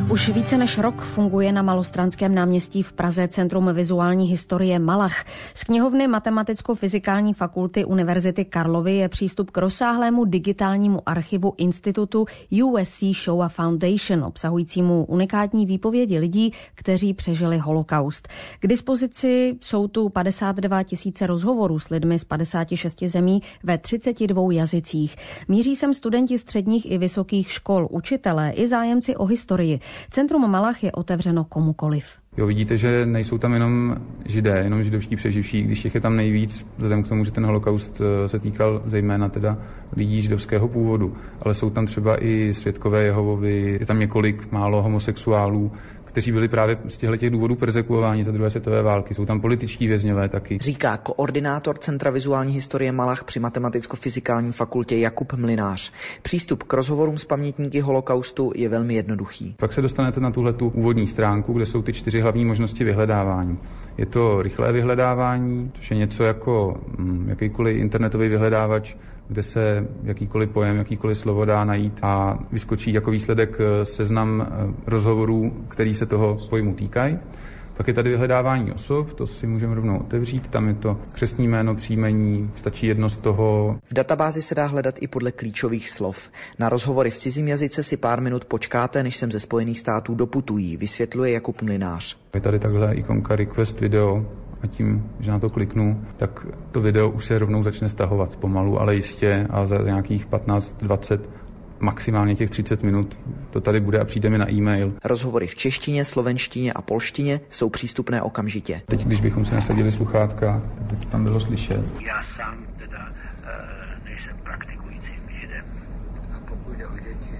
Už více než rok funguje na Malostranském náměstí v Praze Centrum vizuální historie Malach. Z knihovny Matematicko-fyzikální fakulty Univerzity Karlovy je přístup k rozsáhlému digitálnímu archivu institutu USC Shoah Foundation, obsahujícímu unikátní výpovědi lidí, kteří přežili holokaust. K dispozici jsou tu 52 000 rozhovorů s lidmi z 56 zemí ve 32 jazycích. Míří sem studenti středních i vysokých škol, učitelé i zájemci o historii. Centrum Malach je otevřeno komukoliv. Jo, vidíte, že nejsou tam jenom Židé, jenom židovští přeživší, když těch je tam nejvíc, vzhledem k tomu, že ten holokaust se týkal zejména teda lidí židovského původu, ale jsou tam třeba i svědkové Jehovovi, je tam několik málo homosexuálů, kteří byli právě z těchto důvodů perzekuováni za druhé světové války. Jsou tam političtí vězňové taky. Říká koordinátor Centra vizuální historie Malach při Matematicko-fyzikální fakultě Jakub Mlynář. Přístup k rozhovorům s pamětníky holokaustu je velmi jednoduchý. Pak se dostanete na tuhletu úvodní stránku, kde jsou ty 4 hlavní možnosti vyhledávání. Je to rychlé vyhledávání, což je něco jako jakýkoliv internetový vyhledávač, kde se jakýkoliv pojem, jakýkoliv slovo dá najít a vyskočí jako výsledek seznam rozhovorů, který se toho pojmu týkají. Pak je tady vyhledávání osob, to si můžeme rovnou otevřít, tam je to křestní jméno, příjmení, stačí jedno z toho. V databázi se dá hledat i podle klíčových slov. Na rozhovory v cizím jazyce si pár minut počkáte, než sem ze Spojených států doputují, vysvětluje Jakub Mlynář. Je tady takhle ikonka Request Video a tím, že na to kliknu, tak to video už se rovnou začne stahovat pomalu, ale jistě a za nějakých 15, 20, maximálně těch 30 minut to tady bude a přijde mi na e-mail. Rozhovory v češtině, slovenštině a polštině jsou přístupné okamžitě. Teď, když bychom si nasadili sluchátka, tak by tam bylo slyšet. Já sám teda nejsem praktikujícím židem. A pokud jde o děti?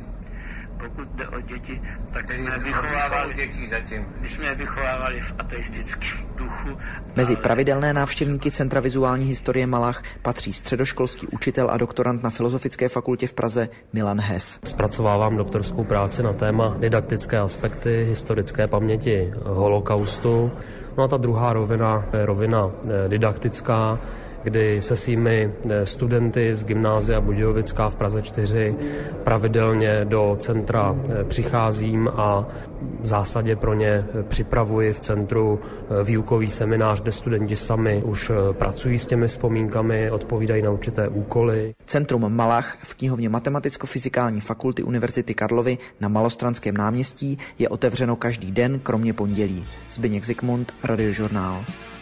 Pokud jde o děti, tak jsme vychovávali děti zatím. My jsme vychovávali v ateistickém duchu. Mezi pravidelné návštěvníky Centra vizuální historie Malach patří středoškolský učitel a doktorant na Filozofické fakultě v Praze Milan Hess. Zpracovávám doktorskou práci na téma didaktické aspekty historické paměti holokaustu. No a ta druhá rovina je rovina didaktická, kdy se svými studenty z Gymnázia Budějovická v Praze 4 pravidelně do centra přicházím a v zásadě pro ně připravuji v centru výukový seminář, kde studenti sami už pracují s těmi vzpomínkami, odpovídají na určité úkoly. Centrum Malach v knihovně Matematicko-fyzikální fakulty Univerzity Karlovy na Malostranském náměstí je otevřeno každý den, kromě pondělí. Zbyněk Zikmund, Radiožurnál.